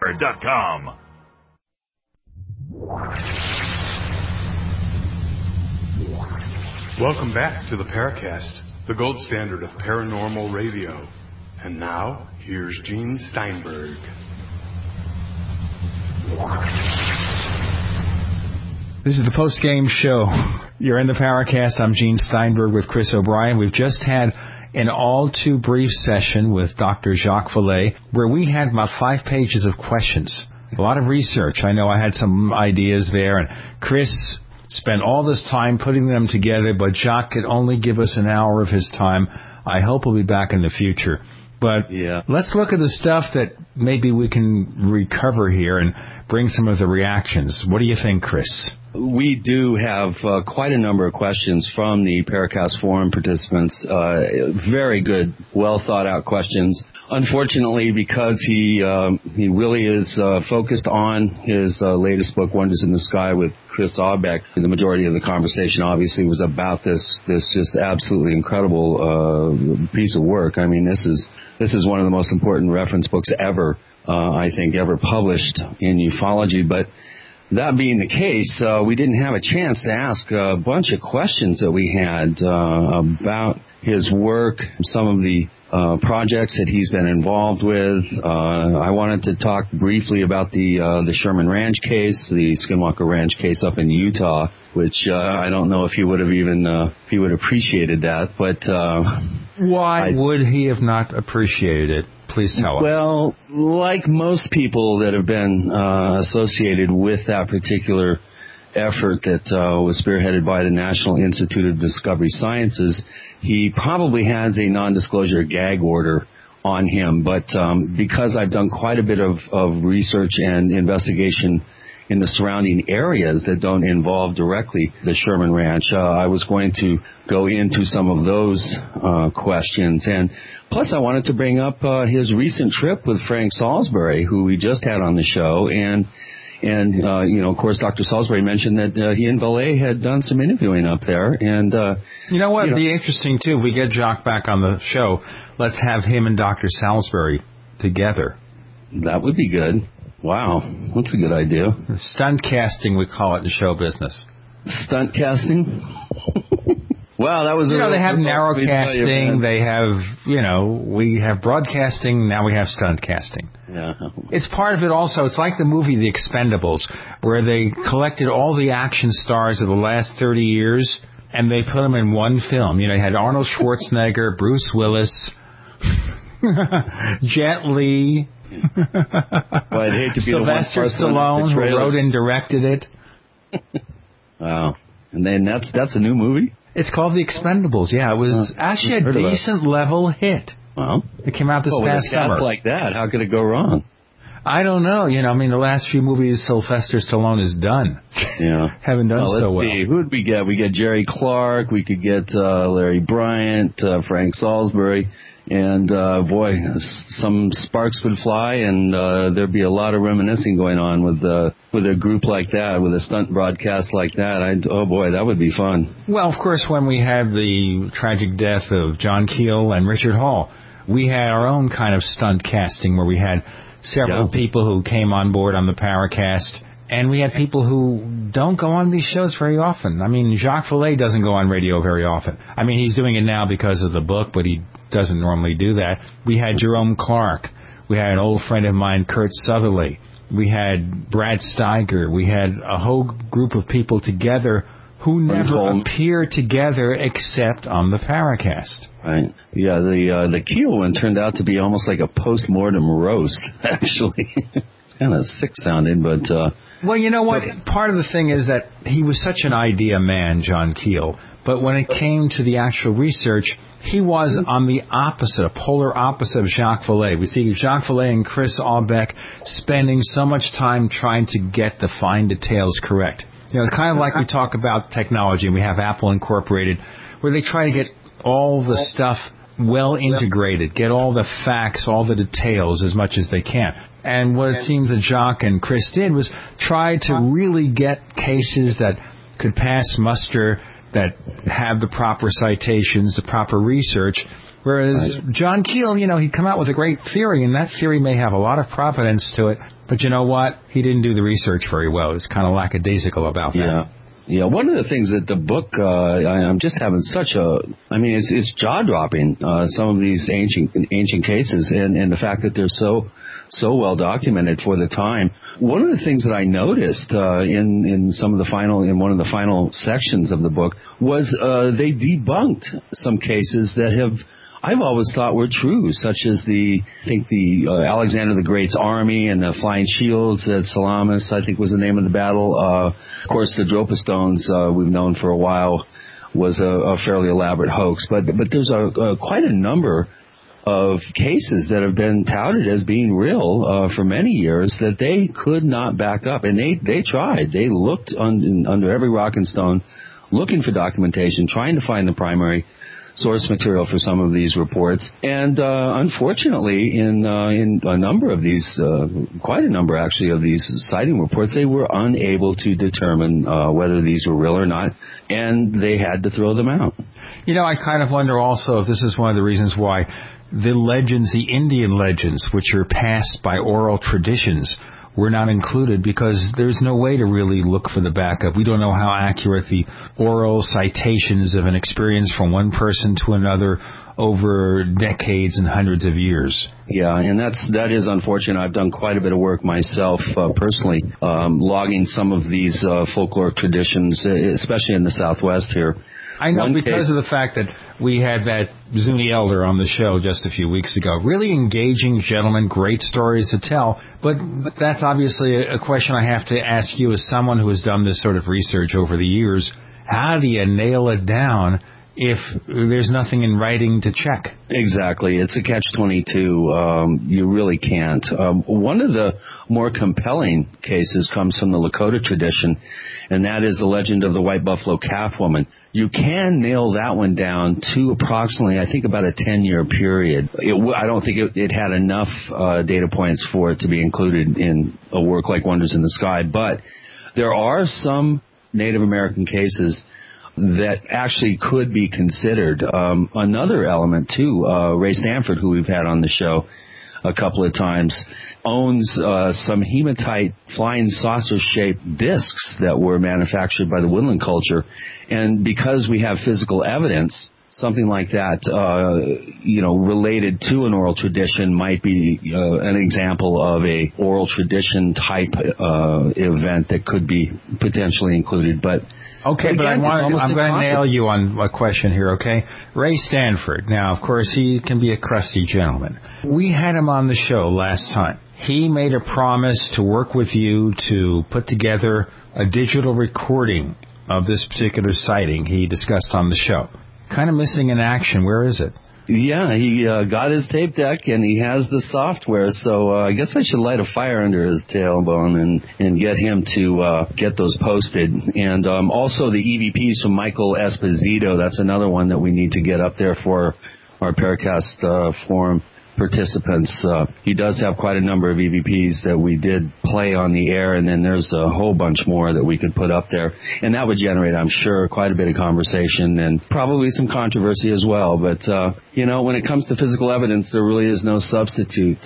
JockWeber.com. Welcome back to the Paracast, the gold standard of paranormal radio. And now, here's Gene Steinberg. This is the post-game show. You're in the Paracast. I'm Gene Steinberg with Chris O'Brien. We've just had an all-too-brief session with Dr. Jacques Vallée, where we had about 5 pages of questions. A lot of research. I know I had some ideas there, and Chris spent all this time putting them together, but Jacques could only give us an hour of his time. I hope he'll be back in the future. But let's look at the stuff that maybe we can recover here and bring some of the reactions. What do you think, Chris? We do have quite a number of questions from the Paracast Forum participants. Very good, well-thought-out questions. Unfortunately, because he really is focused on his latest book, Wonders in the Sky, with Chris Aubeck, the majority of the conversation obviously was about this just absolutely incredible piece of work. I mean, this is one of the most important reference books ever, I think, ever published in ufology. But that being the case, we didn't have a chance to ask a bunch of questions that we had about his work, some of the projects that he's been involved with. I wanted to talk briefly about the Sherman Ranch case, the Skinwalker Ranch case up in Utah, which I don't know if he would have even if he would have appreciated that. But why would he have not appreciated it? Please tell us. Well, like most people that have been associated with that particular effort that was spearheaded by the National Institute of Discovery Sciences, he probably has a non-disclosure gag order on him. But because I've done quite a bit of research and investigation in the surrounding areas that don't involve directly the Sherman Ranch, I was going to go into some of those questions. And plus, I wanted to bring up his recent trip with Frank Salisbury, who we just had on the show. And of course, Dr. Salisbury mentioned that he and Vallée had done some interviewing up there. And you know what? It'd be interesting, too. If we get Jacques back on the show, let's have him and Dr. Salisbury together. That would be good. Wow, that's a good idea. Stunt casting, we call it in show business. Stunt casting? Well, that was... they have narrowcasting, they have, we have broadcasting, now we have stunt casting. Yeah. It's part of it also. It's like the movie The Expendables, where they collected all the action stars of the last 30 years, and they put them in one film. You had Arnold Schwarzenegger, Bruce Willis, Jet Li... Well, I'd hate to be Sylvester Stallone, who wrote and directed it. Wow. And then that's a new movie? It's called The Expendables, yeah. It was actually a decent level hit. Well, it came out this past summer. With a cast like that, how could it go wrong? I don't know. The last few movies Sylvester Stallone has done. Yeah. Haven't done so well. See. Who would we get? We get Jerry Clark. We could get Larry Bryant, Frank Salisbury. And, some sparks would fly, and there'd be a lot of reminiscing going on with a group like that, with a stunt broadcast like that. That would be fun. Well, of course, when we had the tragic death of John Keel and Richard Hall, we had our own kind of stunt casting where we had several people who came on board on the Paracast, and we had people who don't go on these shows very often. I mean, Jacques Vallée doesn't go on radio very often. I mean, he's doing it now because of the book, but he doesn't normally do that. We had Jerome Clark. We had an old friend of mine, Kurt Southerly. We had Brad Steiger. We had a whole group of people together who never appear together except on the Paracast. Right. Yeah, the Keel one turned out to be almost like a post-mortem roast, actually. It's kind of sick sounding, but... Well, you know what? Part of the thing is that he was such an idea man, John Keel. But when it came to the actual research, he was on the opposite, a polar opposite of Jacques Vallée. We see Jacques Vallée and Chris Aubeck spending so much time trying to get the fine details correct. It's kind of like we talk about technology, and we have Apple Incorporated, where they try to get all the stuff well integrated, get all the facts, all the details as much as they can. And what it seems that Jacques and Chris did was try to really get cases that could pass muster, that have the proper citations, the proper research, Whereas John Keel, he'd come out with a great theory, and that theory may have a lot of providence to it, but you know what? He didn't do the research very well. He was kind of lackadaisical about that. Yeah, one of the things that the book, I'm just having it's jaw-dropping, some of these ancient cases, and the fact that they're so well documented for the time. One of the things that I noticed in one of the final sections of the book was they debunked some cases that I've always thought were true, such as the Alexander the Great's army and the flying shields at Salamis, I think was the name of the battle. Of course, the Dropa stones we've known for a while was a fairly elaborate hoax, but there's quite a number of cases that have been touted as being real for many years that they could not back up, and they tried. They looked under every rock and stone, looking for documentation, trying to find the primary source material for some of these reports, and unfortunately, in a number of these, quite a number actually of these sighting reports, they were unable to determine whether these were real or not, and they had to throw them out. I kind of wonder also if this is one of the reasons why the legends, the Indian legends, which are passed by oral traditions, were not included, because there's no way to really look for the backup. We don't know how accurate the oral citations of an experience from one person to another over decades and hundreds of years. Yeah, and that is unfortunate. I've done quite a bit of work myself personally, logging some of these folkloric traditions, especially in the Southwest here. I know, because of the fact that we had that Zuni elder on the show just a few weeks ago. Really engaging gentleman, great stories to tell. But that's obviously a question I have to ask you as someone who has done this sort of research over the years. How do you nail it down if there's nothing in writing to check? Exactly. It's a catch-22. You really can't. One of the more compelling cases comes from the Lakota tradition, and that is the legend of the White Buffalo Calf Woman. You can nail that one down to approximately, I think, about a 10-year period. I don't think it had enough data points for it to be included in a work like Wonders in the Sky, but there are some Native American cases that actually could be considered. Another element, too, Ray Stanford, who we've had on the show a couple of times, owns some hematite flying saucer-shaped discs that were manufactured by the woodland culture. And because we have physical evidence, something like that, related to an oral tradition might be an example of a oral tradition type event that could be potentially included. But okay, again, but I'm going to nail you on a question here, okay? Ray Stanford. Now, of course, he can be a crusty gentleman. We had him on the show last time. He made a promise to work with you to put together a digital recording of this particular sighting he discussed on the show. Kind of missing in action. Where is it? Yeah, he got his tape deck, and he has the software, so I guess I should light a fire under his tailbone and get him to get those posted. And also the EVPs from Michael Esposito, that's another one that we need to get up there for our Paracast forum participants. He does have quite a number of EVPs that we did play on the air, and then there's a whole bunch more that we could put up there. And that would generate, I'm sure, quite a bit of conversation and probably some controversy as well. But, when it comes to physical evidence, there really is no substitute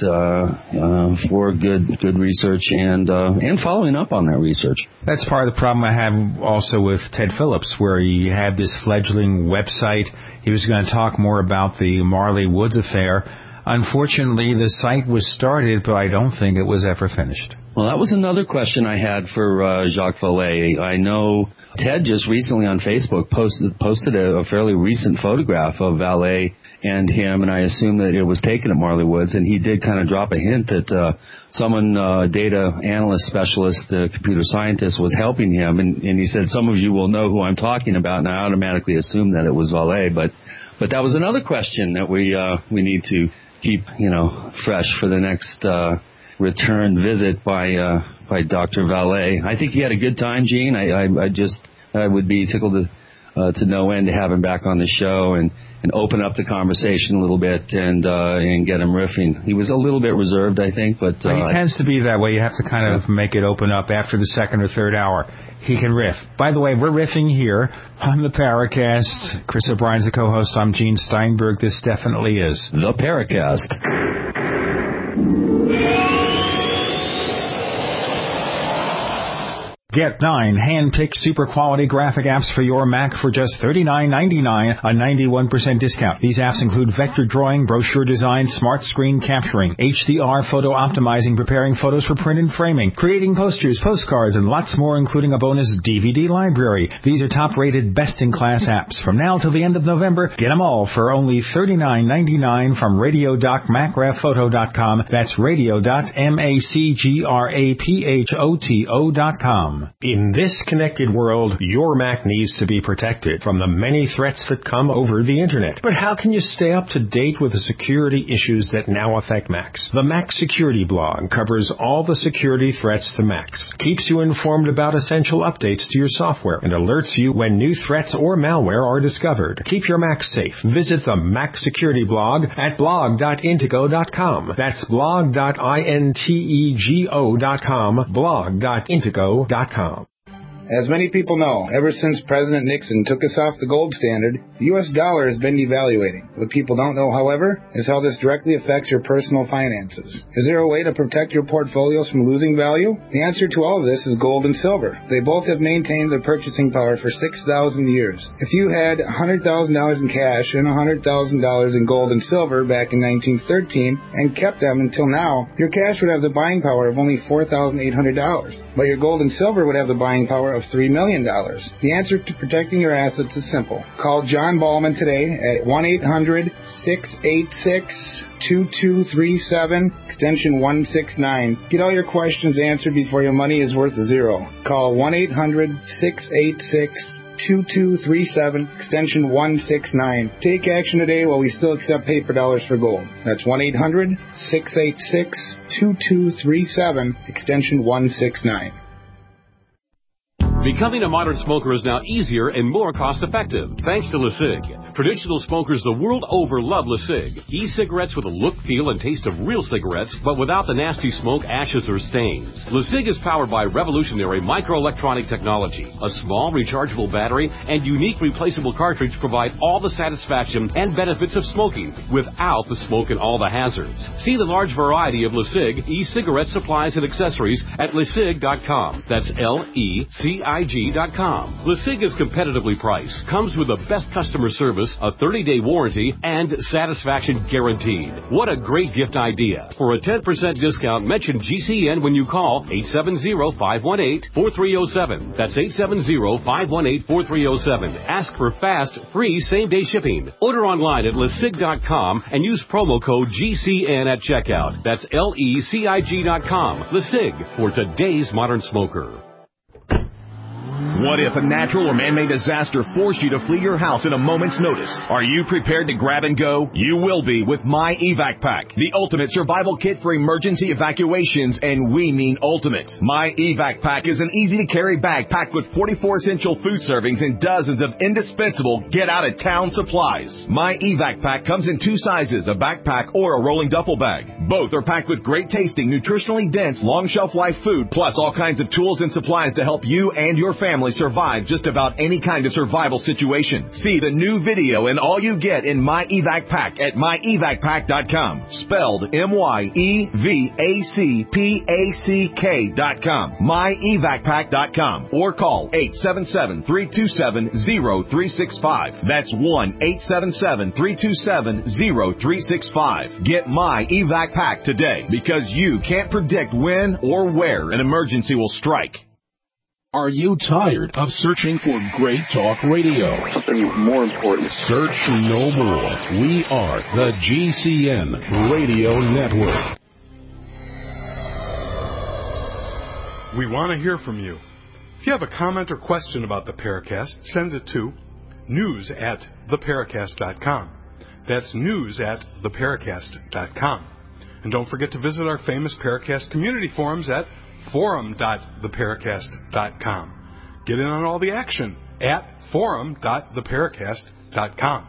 for good research and following up on that research. That's part of the problem I have also with Ted Phillips, where he had this fledgling website. He was going to talk more about the Marley Woods affair. Unfortunately, the site was started, but I don't think it was ever finished. Well, that was another question I had for Jacques Vallée. I know Ted just recently on Facebook posted a fairly recent photograph of Vallée and him, and I assume that it was taken at Marley Woods, and he did kind of drop a hint that someone, data analyst specialist, computer scientist, was helping him, and he said, some of you will know who I'm talking about, and I automatically assumed that it was Vallée, but that was another question that we need to keep, fresh for the next return visit by Dr. Vallée. I think he had a good time, Gene. I would be tickled to no end to have him back on the show and open up the conversation a little bit and get him riffing. He was a little bit reserved, I think, but he tends to be that way. You have to kind of make it open up after the second or third hour. He can riff. By the way, we're riffing here on the Paracast. Chris O'Brien's the co-host. I'm Gene Steinberg. This definitely is the Paracast. Get 9 hand-picked super-quality graphic apps for your Mac for just $39.99, a 91% discount. These apps include vector drawing, brochure design, smart screen capturing, HDR photo optimizing, preparing photos for print and framing, creating posters, postcards, and lots more, including a bonus DVD library. These are top-rated, best-in-class apps. From now till the end of November, get them all for only $39.99 from radio.macgraphoto.com. That's radio.macgraphoto.com. In this connected world, your Mac needs to be protected from the many threats that come over the Internet. But how can you stay up to date with the security issues that now affect Macs? The Mac Security Blog covers all the security threats to Macs, keeps you informed about essential updates to your software, and alerts you when new threats or malware are discovered. Keep your Mac safe. Visit the Mac Security Blog at blog.intego.com. That's blog.intego.com, blog.intego.com. As many people know, ever since President Nixon took us off the gold standard, the U.S. dollar has been devaluating. What people don't know, however, is how this directly affects your personal finances. Is there a way to protect your portfolios from losing value? The answer to all of this is gold and silver. They both have maintained their purchasing power for 6,000 years. If you had $100,000 in cash and $100,000 in gold and silver back in 1913 and kept them until now, your cash would have the buying power of only $4,800. But your gold and silver would have the buying power of $3 million. The answer to protecting your assets is simple. Call John Ballman today at 1-800-686-2237, extension 169. Get all your questions answered before your money is worth zero. Call 1-800-686-2237, extension 169. Take action today while we still accept paper dollars for gold. That's 1-800-686-2237, extension 169. Becoming a modern smoker is now easier and more cost-effective, thanks to LeSig. Traditional smokers the world over love LeSig. E-cigarettes with a look, feel, and taste of real cigarettes, but without the nasty smoke, ashes, or stains. LeSig is powered by revolutionary microelectronic technology. A small rechargeable battery and unique replaceable cartridge provide all the satisfaction and benefits of smoking without the smoke and all the hazards. See the large variety of LeSig e-cigarette supplies and accessories at LeSig.com. That's LECIG.com. LeSig is competitively priced, comes with the best customer service, a 30-day warranty, and satisfaction guaranteed. What a great gift idea. For a 10% discount, mention GCN when you call 870-518-4307. That's 870-518-4307. Ask for fast, free, same-day shipping. Order online at LeSig.com and use promo code GCN at checkout. That's LECIG.com. LeSig, for today's modern smoker. What if a natural or man-made disaster forced you to flee your house at a moment's notice? Are you prepared to grab and go? You will be with My Evac Pack, the ultimate survival kit for emergency evacuations, and we mean ultimate. My Evac Pack is an easy-to-carry bag packed with 44 essential food servings and dozens of indispensable get-out-of-town supplies. My Evac Pack comes in two sizes, a backpack or a rolling duffel bag. Both are packed with great-tasting, nutritionally dense, long-shelf-life food, plus all kinds of tools and supplies to help you and your family survive just about any kind of survival situation. See the new video and all you get in My Evac Pack at myevacpack.com. Spelled MYEVACPACK.com. myevacpack.com. Or call 877-327-0365. That's 1-877-327-0365. Get My Evac Pack today, because you can't predict when or where an emergency will strike. Are you tired of searching for great talk radio? Something more important. Search no more. We are the GCN Radio Network. We want to hear from you. If you have a comment or question about the Paracast, send it to news@theparacast.com. That's news@theparacast.com. And don't forget to visit our famous Paracast community forums at forum.theparacast.com. Get in on all the action. at forum.theparacast.com.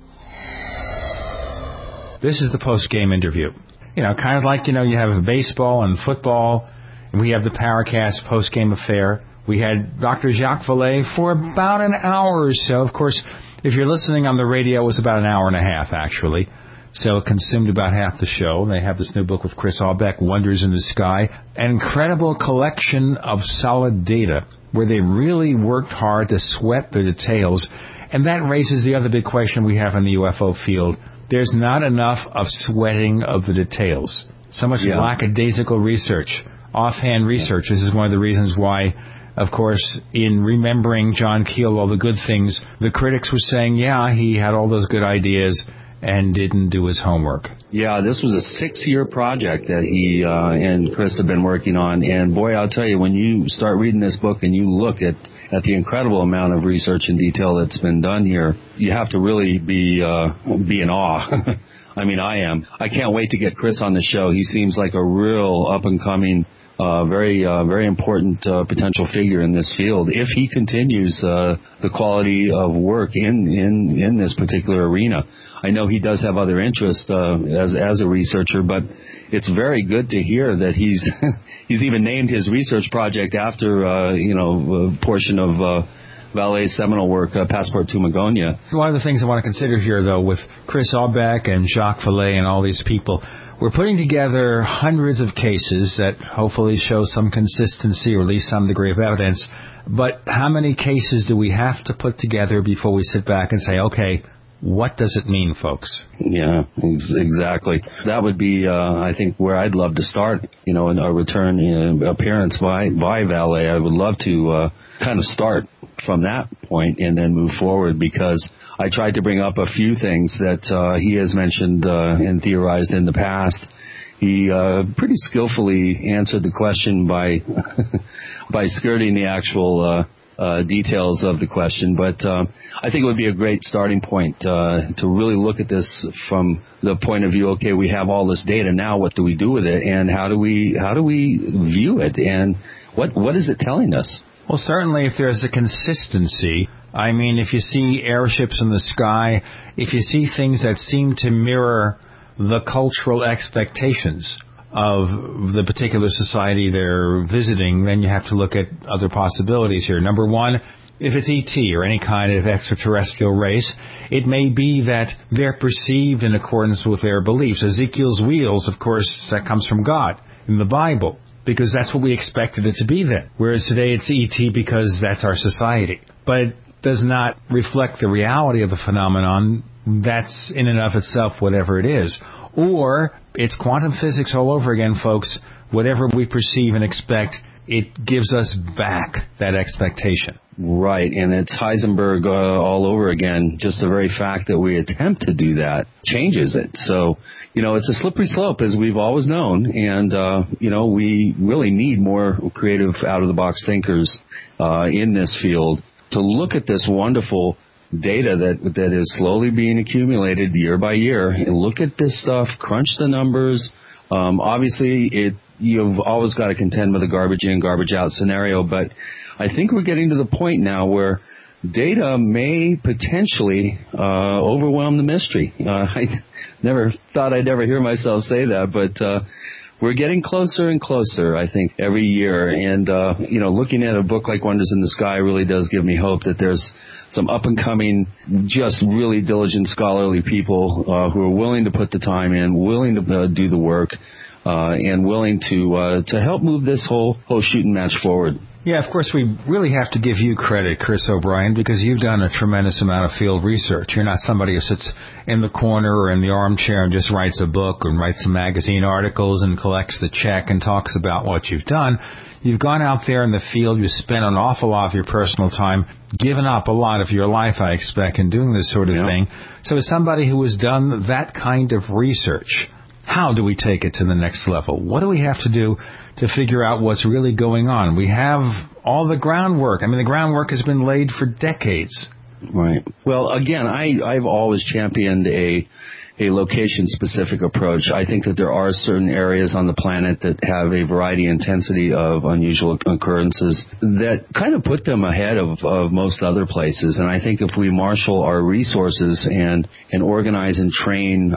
This is the post-game interview. Kind of like, you have baseball and football, and we have the Paracast post-game affair. We had Dr. Jacques Vallée for about an hour or so. Of course, if you're listening on the radio, it was about an hour and a half, actually. So it consumed about half the show. They have this new book with Chris Aubeck, Wonders in the Sky, an incredible collection of solid data where they really worked hard to sweat the details. And that raises the other big question we have in the UFO field. There's not enough of sweating of the details. So much lackadaisical research, offhand research. This is one of the reasons why, of course, in remembering John Keel, all the good things, the critics were saying, he had all those good ideas and didn't do his homework. Yeah, this was a 6-year project that he and Chris have been working on. And boy, I'll tell you, when you start reading this book and you look at the incredible amount of research and detail that's been done here, you have to really be in awe. I mean, I am. I can't wait to get Chris on the show. He seems like a real up-and-coming, very important potential figure in this field if he continues the quality of work in this particular arena. I know he does have other interests as a researcher, but it's very good to hear that he's even named his research project after a portion of Vallée's seminal work, Passport to Magonia. One of the things I want to consider here, though, with Chris Aubeck and Jacques Vallée and all these people, we're putting together hundreds of cases that hopefully show some consistency or at least some degree of evidence. But how many cases do we have to put together before we sit back and say, okay, what does it mean, folks? Yeah, exactly. That would be, I think, where I'd love to start, in a return appearance by Vallée. I would love to kind of start from that point and then move forward, because I tried to bring up a few things that he has mentioned and theorized in the past. He pretty skillfully answered the question by skirting the actual details of the question, but I think it would be a great starting point to really look at this from the point of view, okay, we have all this data, now what do we do with it, and how do we view it, and what is it telling us? Well, certainly if there's a consistency, I mean, if you see airships in the sky, if you see things that seem to mirror the cultural expectations of the particular society they're visiting, then you have to look at other possibilities here. Number one, if it's ET or any kind of extraterrestrial race, it may be that they're perceived in accordance with their beliefs. Ezekiel's wheels, of course, that comes from God in the Bible, because that's what we expected it to be then. Whereas today it's ET because that's our society. But it does not reflect the reality of the phenomenon. That's in and of itself whatever it is. Or it's quantum physics all over again, folks. Whatever we perceive and expect, it gives us back that expectation. Right, and it's Heisenberg all over again. Just the very fact that we attempt to do that changes it. So, it's a slippery slope, as we've always known, and, we really need more creative, out-of-the-box thinkers in this field to look at this wonderful data that is slowly being accumulated year by year, and look at this stuff, crunch the numbers. Obviously, you've always got to contend with a garbage in, garbage out scenario, but I think we're getting to the point now where data may potentially overwhelm the mystery. I never thought I'd ever hear myself say that, but we're getting closer and closer, I think, every year. And, looking at a book like Wonders in the Sky really does give me hope that there's some up-and-coming, just really diligent, scholarly people who are willing to put the time in, willing to do the work, and willing to help move this whole shooting match forward. Yeah, of course, we really have to give you credit, Chris O'Brien, because you've done a tremendous amount of field research. You're not somebody who sits in the corner or in the armchair and just writes a book or writes some magazine articles and collects the check and talks about what you've done. You've gone out there in the field. You spent an awful lot of your personal time, given up a lot of your life, I expect, in doing this sort of thing. So as somebody who has done that kind of research, how do we take it to the next level? What do we have to do to figure out what's really going on? We have all the groundwork. I mean, the groundwork has been laid for decades. Right. Well, again, I've always championed a a location-specific approach. I think that there are certain areas on the planet that have a variety and intensity of unusual occurrences that kind of put them ahead of most other places. And I think if we marshal our resources and organize and train,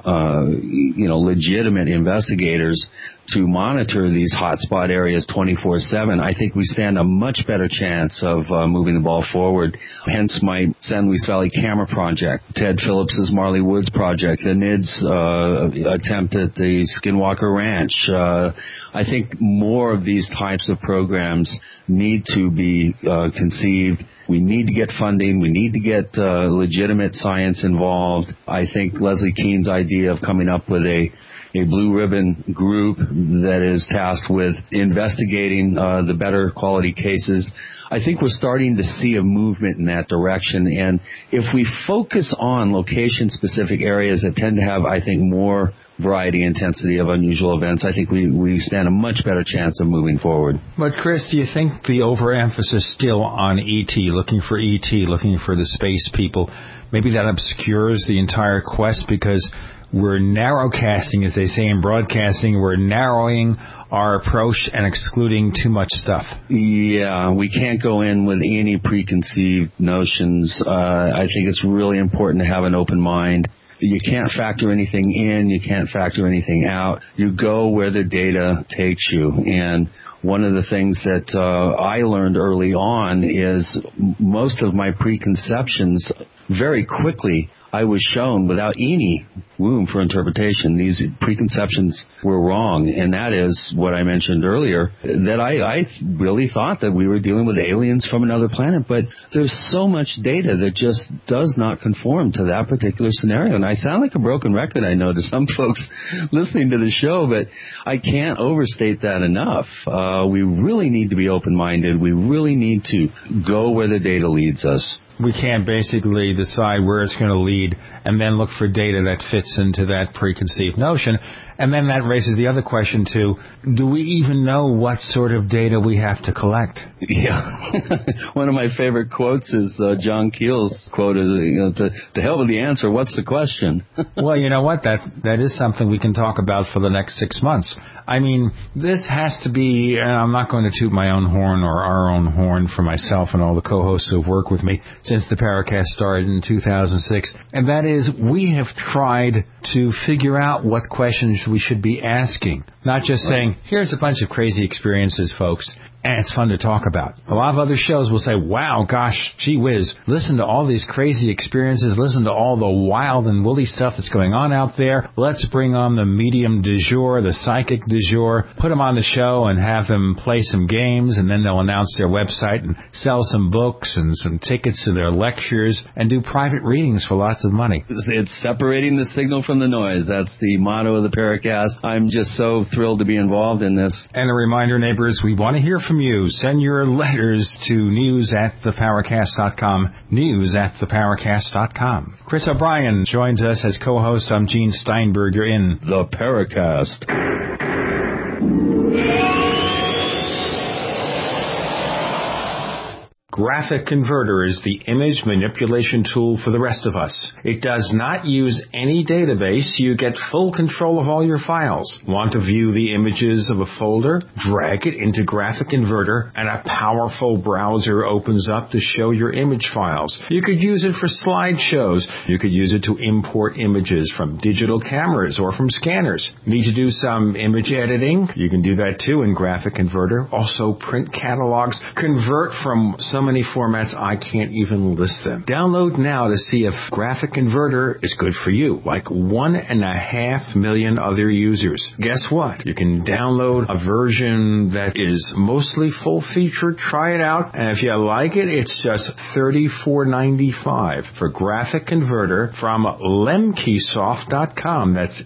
legitimate investigators to monitor these hotspot areas 24/7, I think we stand a much better chance of moving the ball forward. Hence my San Luis Valley Camera Project, Ted Phillips's Marley Woods Project, the NIDS attempt at the Skinwalker Ranch. I think more of these types of programs need to be conceived. We need to get funding. We need to get legitimate science involved. I think Leslie Kean's idea of coming up with a blue ribbon group that is tasked with investigating the better quality cases, I think we're starting to see a movement in that direction. And if we focus on location-specific areas that tend to have, I think, more variety and intensity of unusual events, I think we stand a much better chance of moving forward. But, Chris, do you think the overemphasis still on E.T., looking for E.T., looking for the space people, maybe that obscures the entire quest because we're narrowcasting, as they say in broadcasting, we're narrowing our approach and excluding too much stuff? Yeah, we can't go in with any preconceived notions. I think it's really important to have an open mind. You can't factor anything in. You can't factor anything out. You go where the data takes you. And one of the things that I learned early on is most of my preconceptions, very quickly, I was shown without any room for interpretation. These preconceptions were wrong, and that is what I mentioned earlier, that I really thought that we were dealing with aliens from another planet, but there's so much data that just does not conform to that particular scenario. And I sound like a broken record, I know, to some folks listening to the show, but I can't overstate that enough. We really need to be open-minded. We really need to go where the data leads us. We can't basically decide where it's going to lead and then look for data that fits into that preconceived notion. And then that raises the other question, too. Do we even know what sort of data we have to collect? Yeah. One of my favorite quotes is John Keel's quote is, to hell with the answer, what's the question? Well, you know what? That is something we can talk about for the next 6 months. I mean, this has to be, and I'm not going to toot my own horn or our own horn for myself and all the co-hosts who have worked with me since the Paracast started in 2006, and that is we have tried to figure out what questions we should be asking, not just saying, here's a bunch of crazy experiences, folks, and it's fun to talk about. A lot of other shows will say, wow, gosh, gee whiz, listen to all these crazy experiences, listen to all the wild and woolly stuff that's going on out there. Let's bring on the medium du jour, the psychic du jour, put them on the show and have them play some games, and then they'll announce their website and sell some books and some tickets to their lectures and do private readings for lots of money. It's separating the signal from the noise. That's the motto of the Paracast. I'm just so thrilled to be involved in this. And a reminder, neighbors, we want to hear from you. Send your letters to news@theparacast.com, news@theparacast.com. Chris O'Brien joins us as co-host. I'm Gene Steinberg. You're in The Paracast. Graphic Converter is the image manipulation tool for the rest of us. It does not use any database. You get full control of all your files. Want to view the images of a folder? Drag it into Graphic Converter and a powerful browser opens up to show your image files. You could use it for slideshows. You could use it to import images from digital cameras or from scanners. Need to do some image editing? You can do that too in Graphic Converter. Also print catalogs. Convert from so many formats I can't even list them. Download now to see if Graphic Converter is good for you, like 1.5 million other users. Guess what? You can download a version that is mostly full-featured. Try it out, and if you like it, it's just $34.95 for Graphic Converter from lemkesoft.com. That's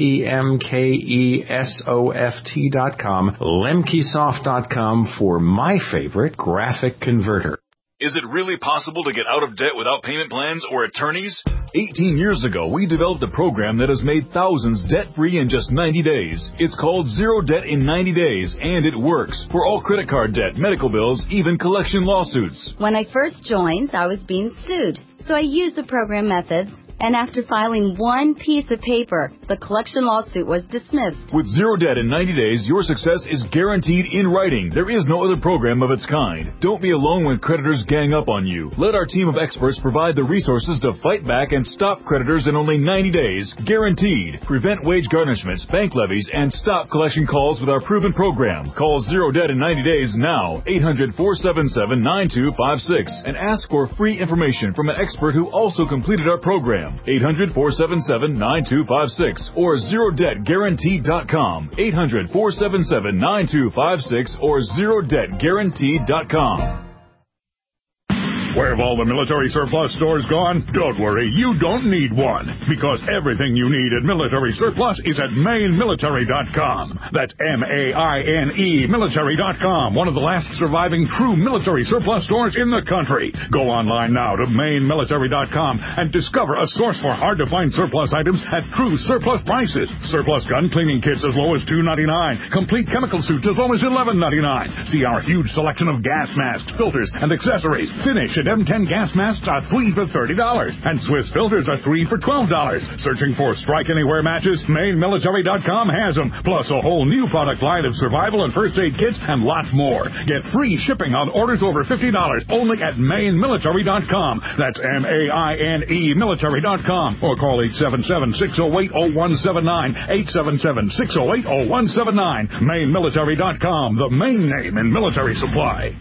LEMKESOFT.com. lemkesoft.com for my favorite Graphic Converter. Is it really possible to get out of debt without payment plans or attorneys? 18 years ago, we developed a program that has made thousands debt-free in just 90 days. It's called Zero Debt in 90 Days, and it works for all credit card debt, medical bills, even collection lawsuits. When I first joined, I was being sued. So I used the program methods And after filing one piece of paper, the collection lawsuit was dismissed. With zero debt in 90 days, your success is guaranteed in writing. There is no other program of its kind. Don't be alone when creditors gang up on you. Let our team of experts provide the resources to fight back and stop creditors in only 90 days. Guaranteed. Prevent wage garnishments, bank levies, and stop collection calls with our proven program. Call Zero Debt in 90 days now. 800-477-9256. And ask for free information from an expert who also completed our program. 800-477-9256 or ZeroDebtGuaranteed.com. 800-477-9256 or ZeroDebtGuaranteed.com. Where have all the military surplus stores gone? Don't worry, you don't need one, because everything you need at Military Surplus is at MaineMilitary.com. That's M-A-I-N-E Military.com, one of the last surviving true military surplus stores in the country. Go online now to MaineMilitary.com and discover a source for hard-to-find surplus items at true surplus prices. Surplus gun cleaning kits as low as $2.99. Complete chemical suits as low as $11.99. See our huge selection of gas masks, filters, and accessories. Finish at M10 gas masks are 3 for $30, and Swiss filters are 3 for $12. Searching for Strike Anywhere matches? MaineMilitary.com has them, plus a whole new product line of survival and first aid kits and lots more. Get free shipping on orders over $50 only at MaineMilitary.com. That's M-A-I-N-E Military.com, or call 877-608-0179, 877-608-0179. MaineMilitary.com, the main name in military supply.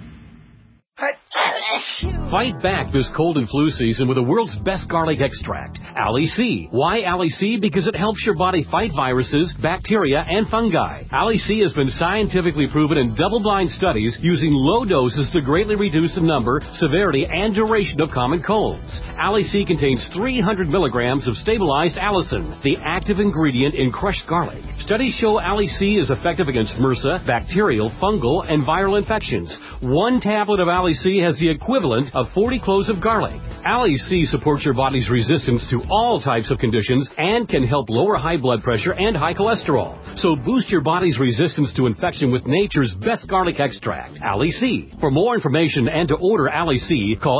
Fight back this cold and flu season with the world's best garlic extract, Ali C. Why Ali C? Because it helps your body fight viruses, bacteria, and fungi. Ali C has been scientifically proven in double-blind studies using low doses to greatly reduce the number, severity, and duration of common colds. Ali C contains 300 milligrams of stabilized allicin, the active ingredient in crushed garlic. Studies show Ali C is effective against MRSA, bacterial, fungal, and viral infections. One tablet of Ali C has the equivalent of 40 cloves of garlic. Ali C supports your body's resistance to all types of conditions and can help lower high blood pressure and high cholesterol. So boost your body's resistance to infection with nature's best garlic extract, Ali C. For more information and to order Ali C, call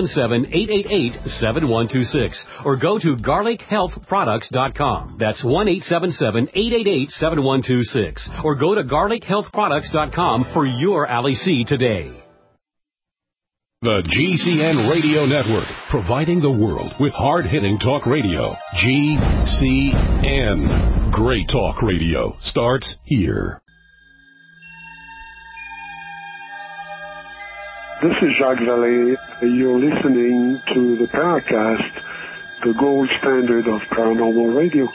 877-888-7126 or go to garlichealthproducts.com. That's 1-877-888-7126 or go to garlichealthproducts.com for your Ali C today. The GCN Radio Network, providing the world with hard-hitting talk radio. GCN. Great talk radio starts here. This is Jacques Vallée. You're listening to the Paracast, the gold standard of paranormal radio.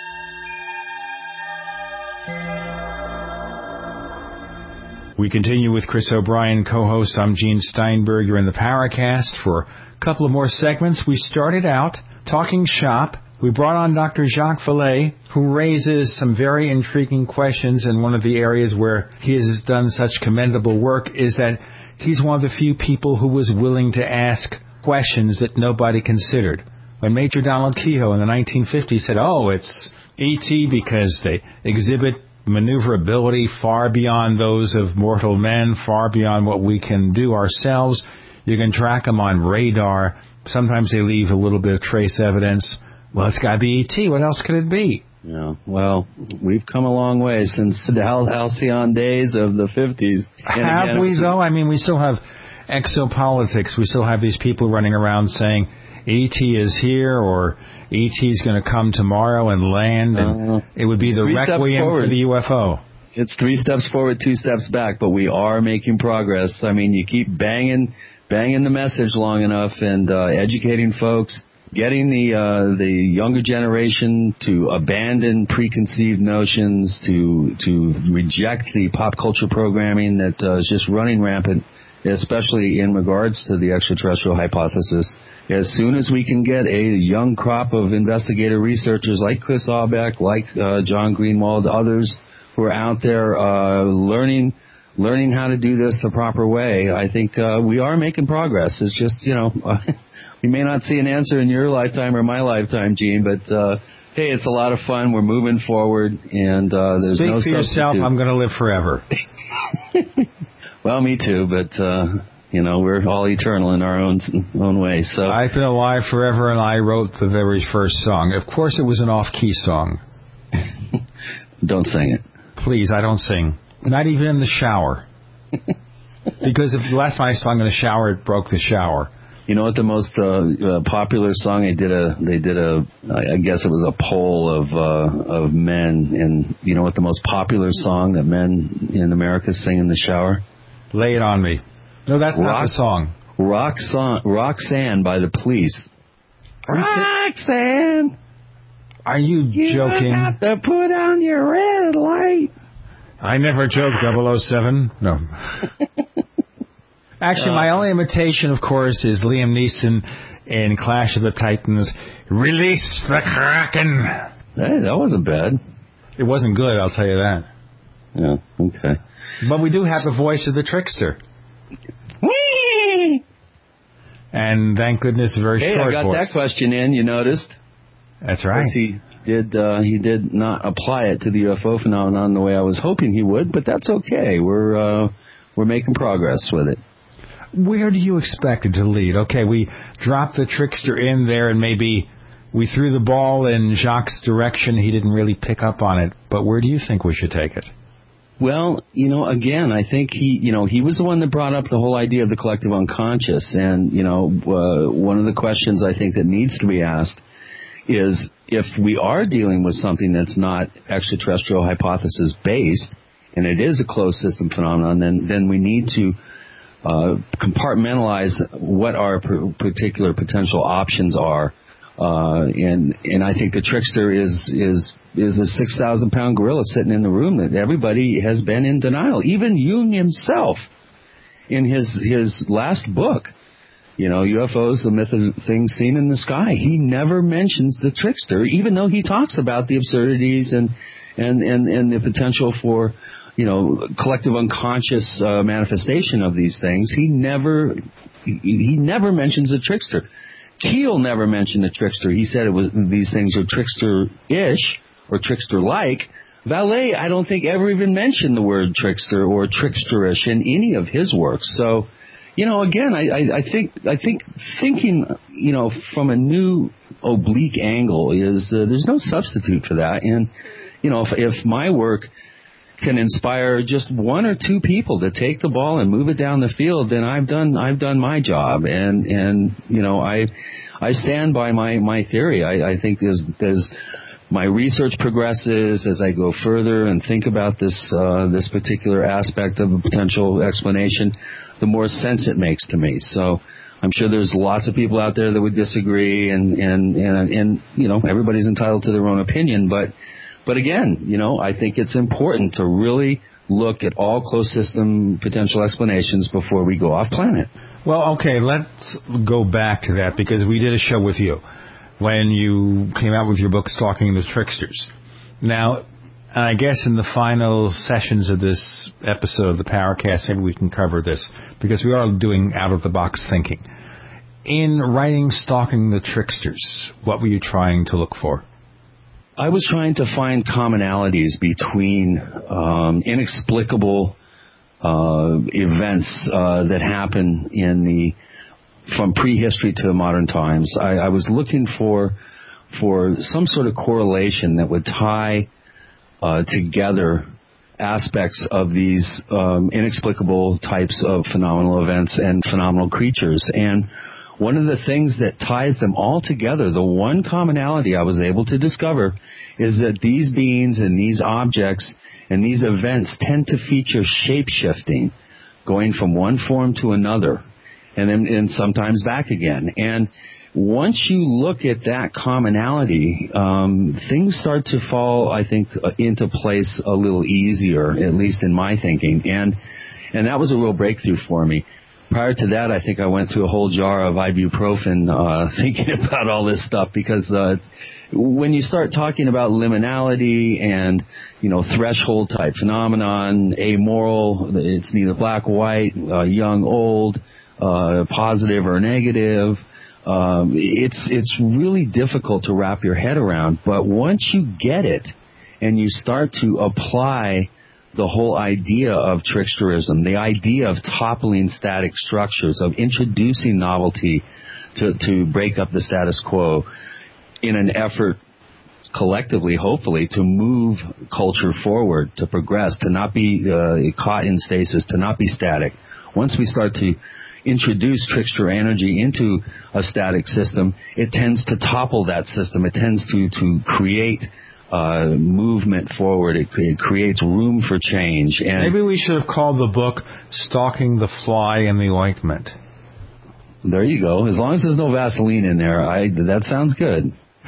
We continue with Chris O'Brien, co-host. I'm Gene Steinberg. You're in the Paracast for a couple of more segments. We started out talking shop. We brought on Dr. Jacques Vallée, who raises some very intriguing questions, and one of the areas where he has done such commendable work is that he's one of the few people who was willing to ask questions that nobody considered. When Major Donald Kehoe in the 1950s said, it's E.T. because they exhibit maneuverability far beyond those of mortal men, far beyond what we can do ourselves. You can track them on radar. Sometimes they leave a little bit of trace evidence. Well, it's got to be E.T. What else could it be? Yeah, well, we've come a long way since the halcyon days of the 50s. Have we, though? I mean, we still have exopolitics. We still have these people running around saying E.T. is here, or E.T.'s going to come tomorrow and land, and it would be the requiem for the UFO. It's 3 steps forward, 2 steps back, but we are making progress. I mean, you keep banging the message long enough and educating folks, getting the younger generation to abandon preconceived notions, to reject the pop culture programming that is just running rampant, especially in regards to the extraterrestrial hypothesis. As soon as we can get a young crop of investigative researchers like Chris Aubeck, like John Greenwald, others who are out there learning how to do this the proper way, I think we are making progress. It's just, we may not see an answer in your lifetime or my lifetime, Gene, but hey, it's a lot of fun. We're moving forward, and there's no substitute. Speak for yourself. I'm going to live forever. Well, me too, but we're all eternal in our own way. So I've been alive forever, and I wrote the very first song. Of course, it was an off-key song. Don't sing it. Please, I don't sing. Not even in the shower. Because if last time I sung in the shower, it broke the shower. You know what the most popular song? I guess it was a poll of men, and you know what the most popular song that men in America sing in the shower? Lay It On Me. No, that's not the song. Roxanne by the Police. Roxanne! Are you joking? You have to put on your red light. I never joke, 007. No. Actually, my only imitation, of course, is Liam Neeson in Clash of the Titans. Release the Kraken! Hey, that wasn't bad. It wasn't good, I'll tell you that. Yeah, okay. But we do have the voice of the trickster. Whee! And thank goodness, a very short voice. Hey, I got that question in, you noticed? That's right. He did not apply it to the UFO phenomenon the way I was hoping he would, but that's okay. We're making progress with it. Where do you expect it to lead? Okay, we dropped the trickster in there, and maybe we threw the ball in Jacques' direction. He didn't really pick up on it. But where do you think we should take it? Well, again, I think he was the one that brought up the whole idea of the collective unconscious. And, one of the questions I think that needs to be asked is if we are dealing with something that's not extraterrestrial hypothesis based, and it is a closed system phenomenon, then we need to compartmentalize what our particular potential options are. And I think the trickster is a 6,000-pound gorilla sitting in the room that everybody has been in denial. Even Jung himself, in his last book, UFOs, the myth of things seen in the sky, he never mentions the trickster, even though he talks about the absurdities and the potential for collective unconscious manifestation of these things. He never mentions the trickster. Keel never mentioned the trickster. He said these things are trickster-ish or trickster-like. Vallée, I don't think ever even mentioned the word trickster or tricksterish in any of his works. So, again, I think thinking, from a new oblique angle is there's no substitute for that. And, if my work can inspire just one or two people to take the ball and move it down the field, then I've done my job. And I stand by my theory. I think as my research progresses, as I go further and think about this particular aspect of a potential explanation, the more sense it makes to me. So I'm sure there's lots of people out there that would disagree, and everybody's entitled to their own opinion, But again, I think it's important to really look at all closed system potential explanations before we go off planet. Well, okay, let's go back to that, because we did a show with you when you came out with your book, Stalking the Tricksters. Now, I guess in the final sessions of this episode of the Paracast, maybe we can cover this, because we are doing out-of-the-box thinking. In writing Stalking the Tricksters, what were you trying to look for? I was trying to find commonalities between inexplicable events that happen from prehistory to modern times. I was looking for some sort of correlation that would tie together aspects of these inexplicable types of phenomenal events and phenomenal creatures. And one of the things that ties them all together, the one commonality I was able to discover, is that these beings and these objects and these events tend to feature shape-shifting, going from one form to another, and sometimes back again. And once you look at that commonality, things start to fall, I think, into place a little easier, at least in my thinking. And that was a real breakthrough for me. Prior to that, I think I went through a whole jar of ibuprofen thinking about all this stuff, because when you start talking about liminality and, threshold type phenomenon, amoral, it's neither black or white, young, old, positive or negative, it's really difficult to wrap your head around. But once you get it and you start to apply the whole idea of tricksterism, the idea of toppling static structures, of introducing novelty to break up the status quo in an effort collectively, hopefully, to move culture forward, to progress, to not be caught in stasis, to not be static. Once we start to introduce trickster energy into a static system, it tends to topple that system. It tends to create movement forward. It creates room for change. And maybe we should have called the book "Stalking the Fly in the Ointment." There you go. As long as there's no Vaseline in there, that sounds good.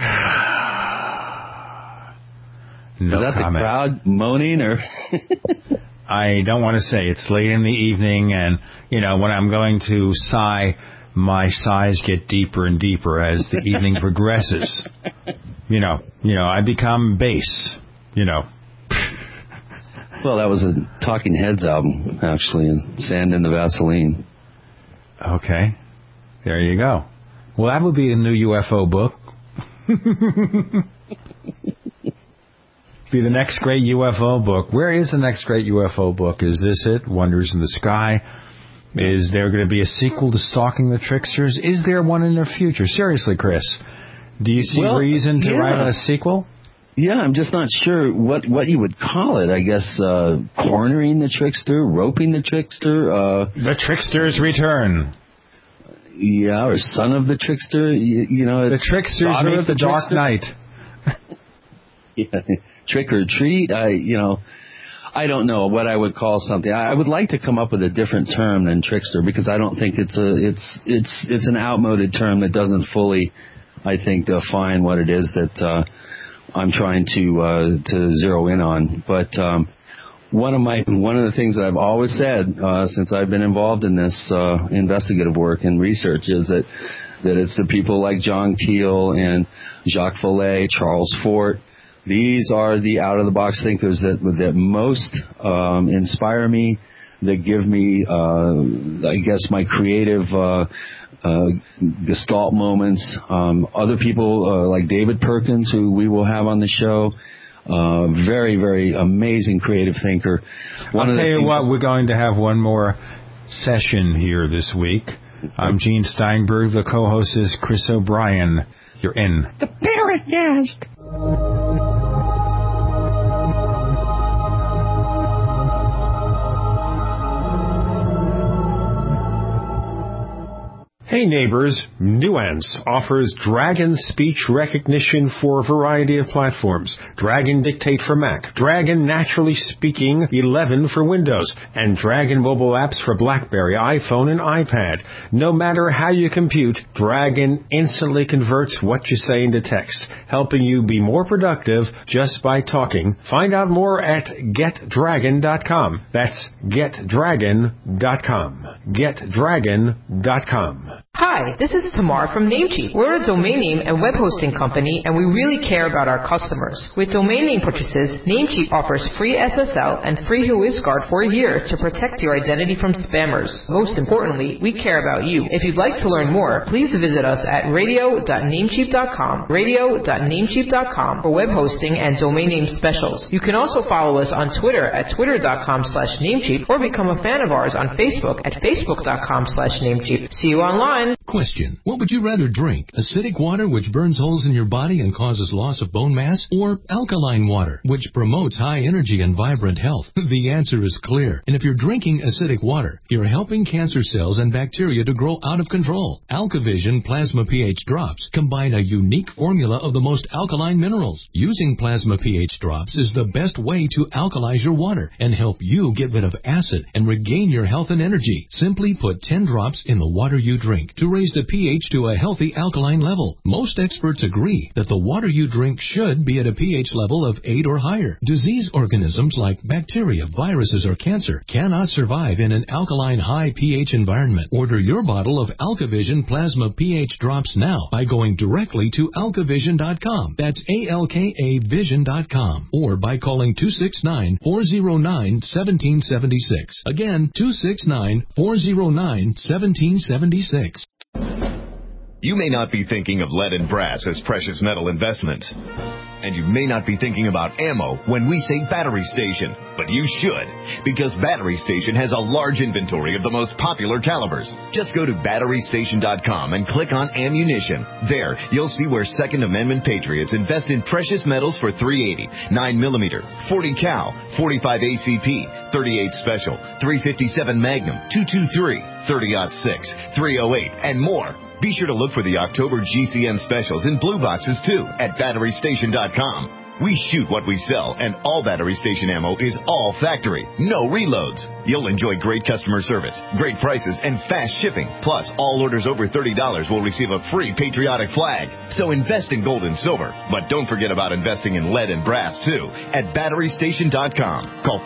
No Is that comment. the crowd moaning, or? I don't want to say. It's late in the evening, and, when I'm going to sigh, my sighs get deeper and deeper as the evening progresses. I become bass, Well, that was a Talking Heads album, actually, Sand in the Vaseline. Okay. There you go. Well, that would be a new UFO book. Be the next great UFO book. Where is the next great UFO book? Is this it? Wonders in the Sky? Is there going to be a sequel to Stalking the Tricksters? Is there one in the future? Seriously, Chris, do you see reason to write a sequel? Yeah, I'm just not sure what you would call it. I guess cornering the trickster, roping the trickster. The Trickster's Return. Yeah, or Son of the Trickster. The Tricksters of the Dark Knight. Yeah. Trick or treat, I don't know what I would call something. I would like to come up with a different term than trickster, because I don't think it's an outmoded term that doesn't fully, I think, define what it is that I'm trying to zero in on. But one of the things that I've always said since I've been involved in this investigative work and research is that it's the people like John Keel and Jacques Vallée, Charles Fort. These are the out-of-the-box thinkers that most inspire me, that give me, I guess, my creative gestalt moments. Other people like David Perkins, who we will have on the show, very, very amazing creative thinker. I'll tell you what, we're going to have one more session here this week. I'm Gene Steinberg. The co-host is Chris O'Brien. You're in the Paracast. Hey neighbors, Nuance offers Dragon speech recognition for a variety of platforms. Dragon Dictate for Mac, Dragon Naturally Speaking 11 for Windows, and Dragon mobile apps for BlackBerry, iPhone, and iPad. No matter how you compute, Dragon instantly converts what you say into text, helping you be more productive just by talking. Find out more at GetDragon.com. That's GetDragon.com. GetDragon.com. Hi, this is Tamar from Namecheap. We're a domain name and web hosting company, and we really care about our customers. With domain name purchases, Namecheap offers free SSL and free WhoisGuard for a year to protect your identity from spammers. Most importantly, we care about you. If you'd like to learn more, please visit us at radio.namecheap.com, radio.namecheap.com for web hosting and domain name specials. You can also follow us on Twitter at twitter.com/Namecheap or become a fan of ours on Facebook at facebook.com/Namecheap. See you online. Question: what would you rather drink? Acidic water, which burns holes in your body and causes loss of bone mass, or alkaline water, which promotes high energy and vibrant health? The answer is clear. And if you're drinking acidic water, you're helping cancer cells and bacteria to grow out of control. AlkaVision Plasma pH Drops combine a unique formula of the most alkaline minerals. Using Plasma pH Drops is the best way to alkalize your water and help you get rid of acid and regain your health and energy. Simply put 10 drops in the water you drink to raise the pH to a healthy alkaline level. Most experts agree that the water you drink should be at a pH level of 8 or higher. Disease organisms like bacteria, viruses, or cancer cannot survive in an alkaline high pH environment. Order your bottle of AlkaVision Plasma pH Drops now by going directly to alkavision.com. That's ALKAvision.com. Or by calling 269-409-1776. Again, 269-409-1776. You may not be thinking of lead and brass as precious metal investments. And you may not be thinking about ammo when we say Battery Station, but you should, because Battery Station has a large inventory of the most popular calibers. Just go to BatteryStation.com and click on Ammunition. There, you'll see where Second Amendment patriots invest in precious metals for .380, 9mm, 40 cal, 45 ACP, 38 Special, 357 Magnum, 223, 30-06, 308, and more. Be sure to look for the October GCN specials in blue boxes, too, at BatteryStation.com. We shoot what we sell, and all Battery Station ammo is all factory, no reloads. You'll enjoy great customer service, great prices, and fast shipping. Plus, all orders over $30 will receive a free patriotic flag. So invest in gold and silver, but don't forget about investing in lead and brass, too, at BatteryStation.com. Call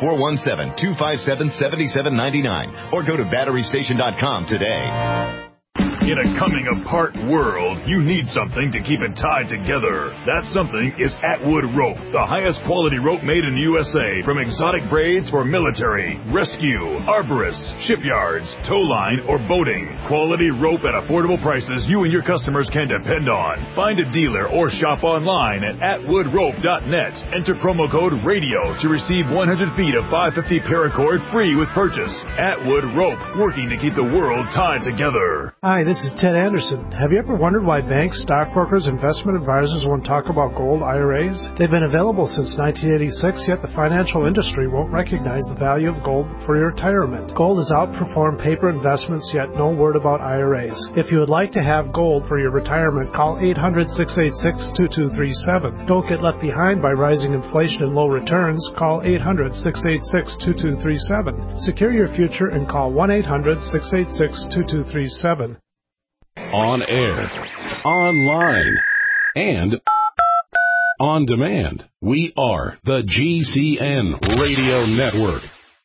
417-257-7799 or go to BatteryStation.com today. In a coming-apart world, you need something to keep it tied together. That something is Atwood Rope, the highest quality rope made in the USA, from exotic braids for military, rescue, arborists, shipyards, tow line, or boating. Quality rope at affordable prices you and your customers can depend on. Find a dealer or shop online at atwoodrope.net. Enter promo code RADIO to receive 100 feet of 550 paracord free with purchase. Atwood Rope, working to keep the world tied together. Hi, this is Ted Anderson. Have you ever wondered why banks, stockbrokers, investment advisors won't talk about gold IRAs? They've been available since 1986, yet the financial industry won't recognize the value of gold for your retirement. Gold has outperformed paper investments, yet no word about IRAs. If you would like to have gold for your retirement, call 800-686-2237. Don't get left behind by rising inflation and low returns. Call 800-686-2237. Secure your future and call 1-800-686-2237. On air, online, and on demand. We are the GCN Radio Network.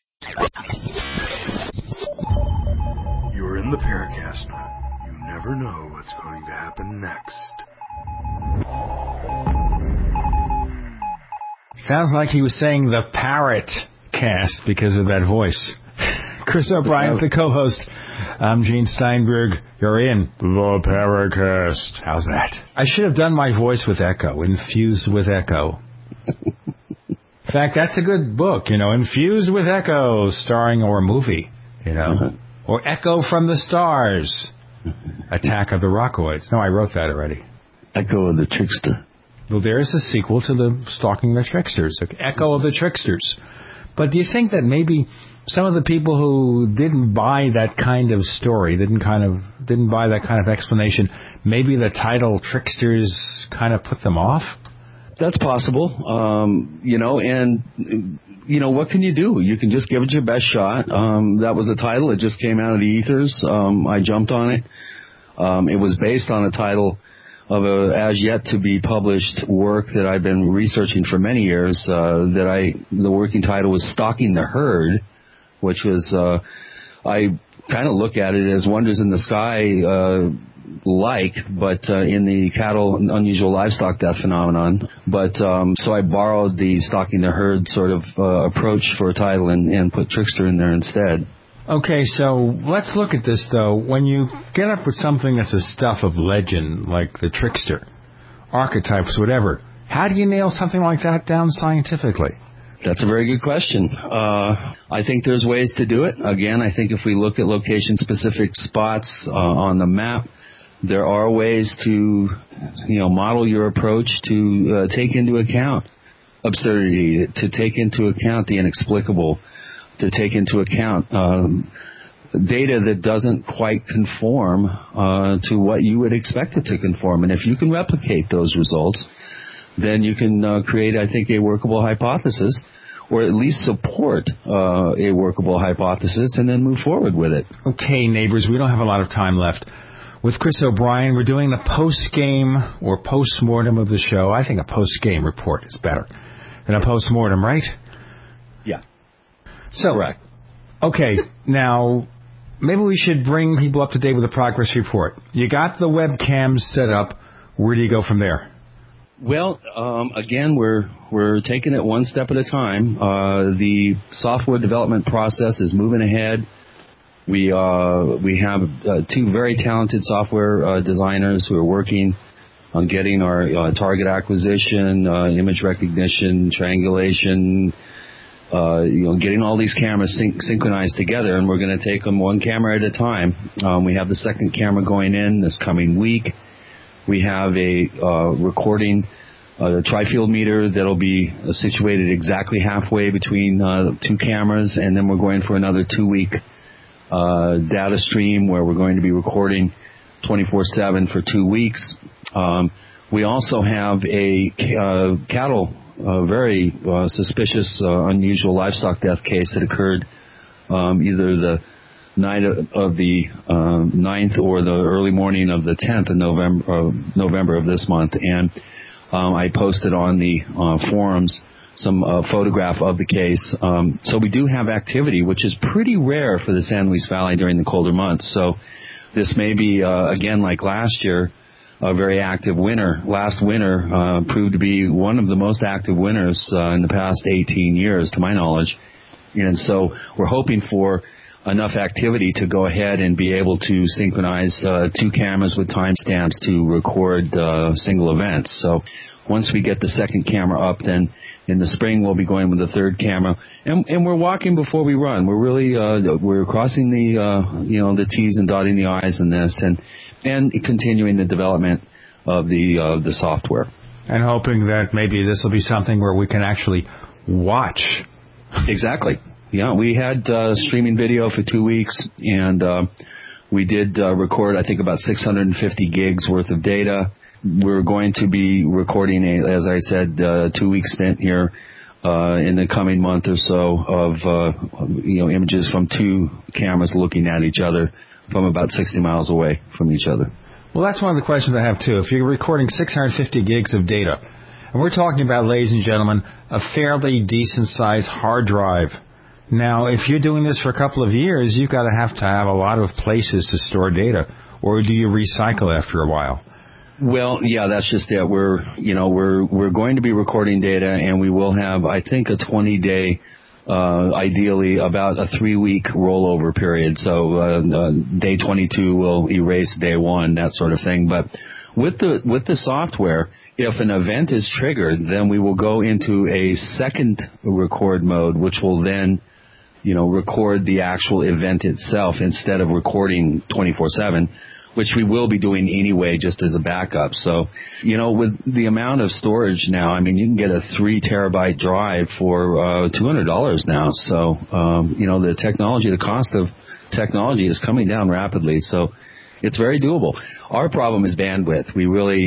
You're in the Paracast. You never know what's going to happen next. Sounds like he was saying the Parrot Cast because of that voice. Chris O'Brien's the co-host. I'm Gene Steinberg. You're in the Paracast. How's that? I should have done my voice with echo, infused with echo. In fact, that's a good book, Infused with Echo, starring or movie, Or Echo from the Stars, Attack of the Rockoids. No, I wrote that already. Echo of the Trickster. Well, there's a sequel to the Stalking the Tricksters, Echo of the Tricksters. But do you think that maybe some of the people who didn't buy that kind of story, didn't buy that kind of explanation, maybe the title Tricksters kind of put them off? That's possible. What can you do? You can just give it your best shot. That was a title. It just came out of the ethers. I jumped on it. It was based on a title of a as yet to be published work that I've been researching for many years. The working title was Stalking the Herd, which was, I kind of look at it as Wonders in the Sky, but in the cattle unusual livestock death phenomenon. But so I borrowed the Stalking the Herd sort of approach for a title and put Trickster in there instead. Okay, so let's look at this, though. When you get up with something that's the stuff of legend, like the Trickster, archetypes, whatever, how do you nail something like that down scientifically? That's a very good question. I think there's ways to do it. Again, I think if we look at location-specific spots on the map, there are ways to, model your approach to take into account absurdity, to take into account the inexplicable, to take into account data that doesn't quite conform to what you would expect it to conform. And if you can replicate those results, then you can create, I think, a workable hypothesis, or at least support a workable hypothesis, and then move forward with it. Okay, neighbors, we don't have a lot of time left. With Chris O'Brien, we're doing the post-game or post-mortem of the show. I think a post-game report is better than a post-mortem, right? Yeah. So, correct. Okay, now, maybe we should bring people up to date with the progress report. You got the webcams set up. Where do you go from there? Well, again, we're taking it one step at a time. The software development process is moving ahead. We have two very talented software designers who are working on getting our target acquisition, image recognition, triangulation, getting all these cameras synchronized together, and we're going to take them one camera at a time. We have the second camera going in this coming week. We have a recording tri-field meter that'll be situated exactly halfway between two cameras, and then we're going for another 2-week data stream where we're going to be recording 24/7 for 2 weeks. We also have a cattle, very suspicious, unusual livestock death case that occurred either the night of the 9th or the early morning of the 10th of November of this month. And I posted on the forums some photograph of the case. So we do have activity, which is pretty rare for the San Luis Valley during the colder months. So this may be, again, like last year, a very active winter. Last winter proved to be one of the most active winters in the past 18 years, to my knowledge. And so we're hoping for enough activity to go ahead and be able to synchronize two cameras with timestamps to record single events. So once we get the second camera up, then in the spring we'll be going with the third camera, and we're walking before we run. We're really we're crossing the T's and dotting the I's in this, and continuing the development of the software, and hoping that maybe this will be something where we can actually watch. Exactly. Yeah, we had streaming video for 2 weeks, and we did record, I think, about 650 gigs worth of data. We're going to be recording, as I said, 2-week stint here in the coming month or so of images from two cameras looking at each other from about 60 miles away from each other. Well, that's one of the questions I have, too. If you're recording 650 gigs of data, and we're talking about, ladies and gentlemen, a fairly decent-sized hard drive. Now, if you're doing this for a couple of years, you've got to have a lot of places to store data, or do you recycle after a while? Well, yeah, that's just it. We're going to be recording data, and we will have, I think, a 20-day, ideally about a 3-week rollover period. So day 22 will erase day 1, that sort of thing. But with the software, if an event is triggered, then we will go into a second record mode, which will then record the actual event itself instead of recording 24/7, which we will be doing anyway just as a backup. So, with the amount of storage now, I mean, you can get a 3 terabyte drive for $200 now. So, the cost of technology is coming down rapidly. So it's very doable. Our problem is bandwidth. We really,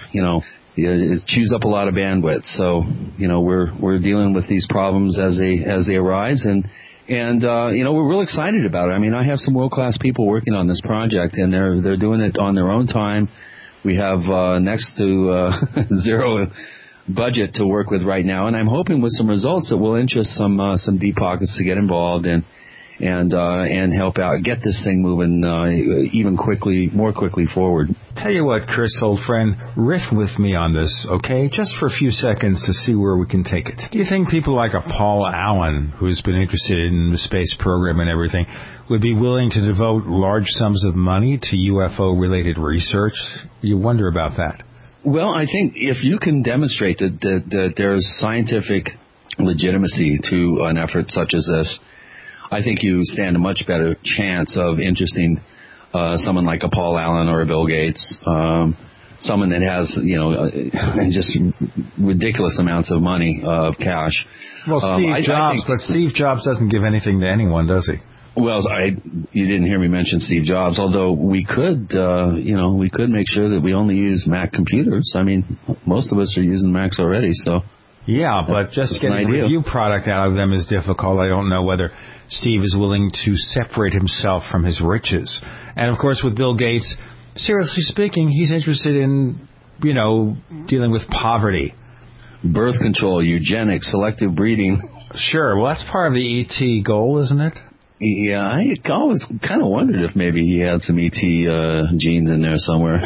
it chews up a lot of bandwidth. So, we're dealing with these problems as they arise, and we're real excited about it. I mean, I have some world-class people working on this project, and they're doing it on their own time. We have next to zero budget to work with right now, and I'm hoping with some results that will interest some deep pockets to get involved and help out, get this thing moving more quickly forward. Tell you what, Chris, old friend, riff with me on this, okay? Just for a few seconds to see where we can take it. Do you think people like a Paul Allen, who's been interested in the space program and everything, would be willing to devote large sums of money to UFO-related research? You wonder about that. Well, I think if you can demonstrate that there's scientific legitimacy to an effort such as this, I think you stand a much better chance of interesting someone like a Paul Allen or a Bill Gates, someone that has, just ridiculous amounts of money, of cash. Well, Steve Jobs doesn't give anything to anyone, does he? Well, you didn't hear me mention Steve Jobs, although we could make sure that we only use Mac computers. I mean, most of us are using Macs already, so. Yeah, but just getting a review product out of them is difficult. I don't know whether Steve is willing to separate himself from his riches. And, of course, with Bill Gates, seriously speaking, he's interested in, dealing with poverty. Birth control, eugenics, selective breeding. Sure. Well, that's part of the E.T. goal, isn't it? Yeah, I always kind of wondered if maybe he had some E.T. genes in there somewhere.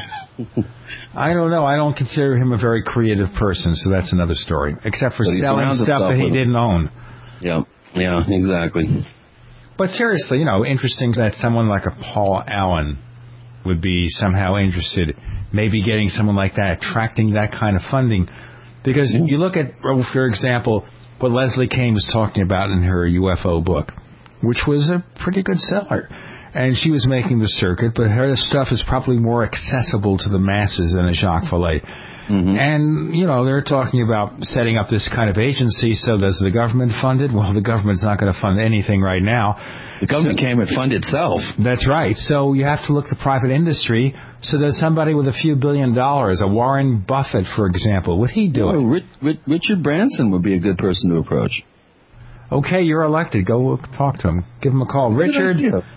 I don't know. I don't consider him a very creative person, so that's another story. Except for selling stuff that he didn't own. Yeah, exactly. But seriously, interesting that someone like a Paul Allen would be somehow interested maybe getting someone like that, attracting that kind of funding. Because you look at, for example, what Leslie Kean was talking about in her UFO book, which was a pretty good seller. And she was making the circuit, but her stuff is probably more accessible to the masses than a Jacques Vallée. And, they're talking about setting up this kind of agency. So does the government fund it? Well, the government's not going to fund anything right now. The government can't even fund itself. That's right. So you have to look to private industry. So there's somebody with a few $1 billion, a Warren Buffett, for example. Would he do it? Richard Branson would be a good person to approach. Okay, you're elected. Go talk to him. Give him a call. Richard,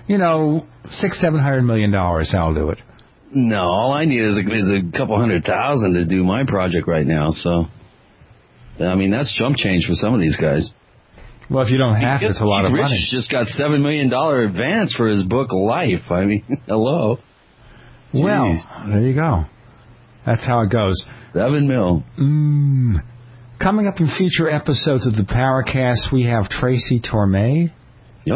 $600-700 million, I'll do it. No, all I need is a couple $100,000 to do my project right now. So, I mean, that's chump change for some of these guys. Well, if you don't have it, it's a lot of money. Richard's just got $7 million advance for his book Life. I mean, hello. Jeez. Well, there you go. That's how it goes. $7 million. Coming up in future episodes of the Paracast, we have Tracy Torme. Yep.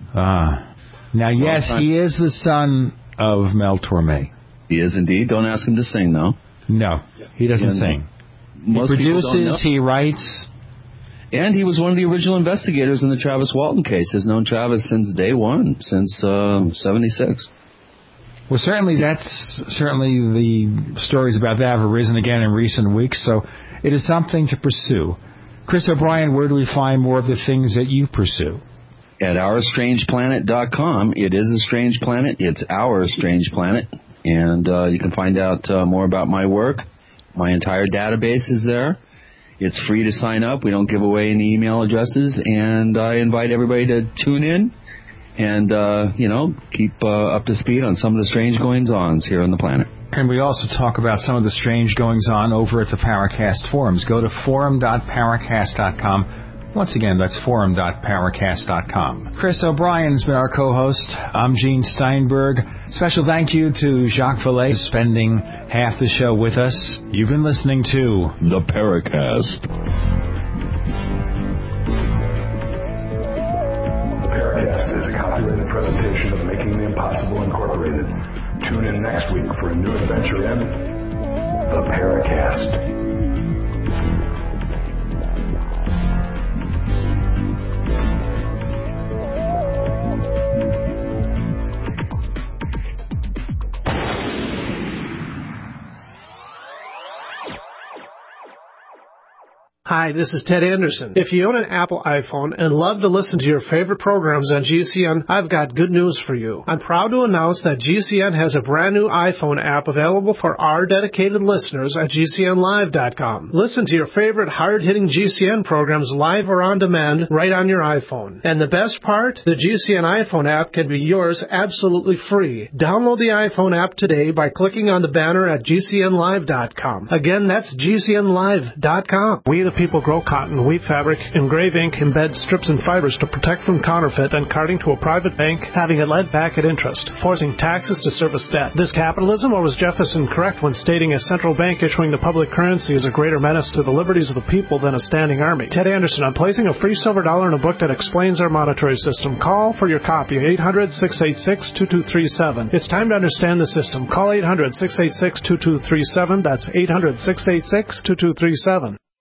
Now, yes, he is the son of Mel Torme. He is indeed. Don't ask him to sing, though. No, he doesn't sing. He produces, he writes. And he was one of the original investigators in the Travis Walton case. Has known Travis since day one, since 76. Well, certainly the stories about that have arisen again in recent weeks, so it is something to pursue. Chris O'Brien, where do we find more of the things that you pursue? At OurStrangePlanet.com. It is a strange planet. It's Our Strange Planet. And you can find out more about my work. My entire database is there. It's free to sign up. We don't give away any email addresses. And I invite everybody to tune in and, keep up to speed on some of the strange goings-ons here on the planet. And we also talk about some of the strange goings-on over at the Paracast forums. Go to forum.paracast.com. Once again, that's forum.paracast.com. Chris O'Brien's been our co-host. I'm Gene Steinberg. Special thank you to Jacques Vallée spending half the show with us. You've been listening to The Paracast. The Paracast is a copyrighted presentation of Making the Impossible Incorporated. Tune in next week for a new adventure in The Paracast. Hi, this is Ted Anderson. If you own an Apple iPhone and love to listen to your favorite programs on GCN, I've got good news for you. I'm proud to announce that GCN has a brand new iPhone app available for our dedicated listeners at GCNlive.com. Listen to your favorite hard-hitting GCN programs live or on demand right on your iPhone. And the best part? The GCN iPhone app can be yours absolutely free. Download the iPhone app today by clicking on the banner at GCNlive.com. Again, that's GCNlive.com. We the people grow cotton, weave fabric, engrave ink, embed strips and fibers to protect from counterfeit and carting to a private bank, having it lent back at interest, forcing taxes to service debt. This capitalism, or was Jefferson correct when stating a central bank issuing the public currency is a greater menace to the liberties of the people than a standing army? Ted Anderson, I'm placing a free silver dollar in a book that explains our monetary system. Call for your copy, 800-686-2237. It's time to understand the system. Call 800-686-2237. That's 800-686-2237.